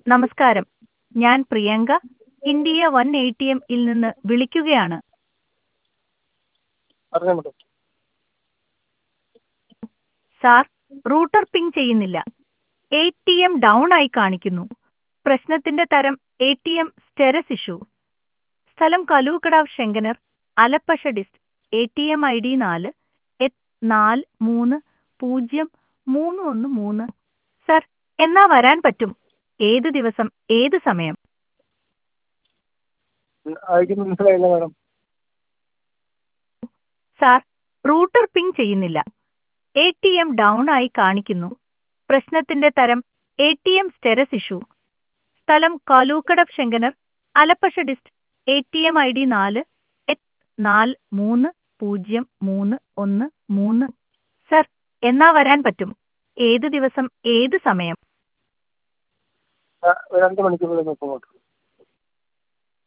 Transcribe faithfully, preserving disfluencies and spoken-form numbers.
നമസ്കാരം, ഞാൻ Priyanka, India one A T M ഇൽ നിന്ന് വിളിക്കുകയാണ്. പറഞ്ഞോ madam. സാർ, റൂട്ടർ പിങ് ചെയ്യുന്നില്ല. എ ടി എം ഡൗൺ ആയി കാണിക്കുന്നു. പ്രശ്നത്തിന്റെ തരം A T M status issue. സ്ഥലം Kalookkadavu Chengannur, Alappuzha dist. A T M I D നാല് എട്ട് നാല് മൂന്ന് പൂജ്യം മൂന്ന് ഒന്ന് മൂന്ന്. സർ, എന്നാ വരാൻ പറ്റും? ഏത് ദിവസം, ഏത് സമയം? ഐ ഡി മനസ്സിലായില്ല മാഡം. സാർ, റൂട്ടർ പിങ് ചെയ്യുന്നില്ല. എ ടി എം ഡൗൺ ആയി കാണിക്കുന്നു. പ്രശ്നത്തിന്റെ തരം A T M status issue. സ്ഥലം Kalookkadavu Chengannur, Alappuzha dist. A T M I D നാല് എട്ട് നാല് മൂന്ന് പൂജ്യം മൂന്ന് ഒന്ന് മൂന്ന്. സർ, എന്നാ വരാൻ പറ്റും? ഏത് ദിവസം, ഏത് സമയം? ആ, ഒരു രണ്ട് മണിക്കൂർ നോക്കുമ്പോൾ